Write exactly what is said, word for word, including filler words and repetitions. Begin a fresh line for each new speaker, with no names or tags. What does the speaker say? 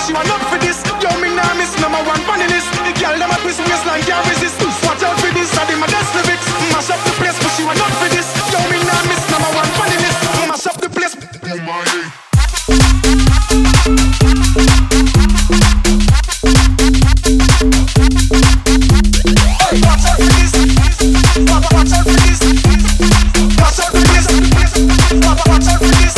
she want up for this. Yo, me nah miss number one funny list. The girl them a twist waistline can't resist. Watch out for this, I did my best lyrics. Mash up the place, but she want up for this. Yo, me nah miss number one funny list. Mash up the place. Oh my day. Watch out for this. Watch out for this. Watch out for this. Watch out for this.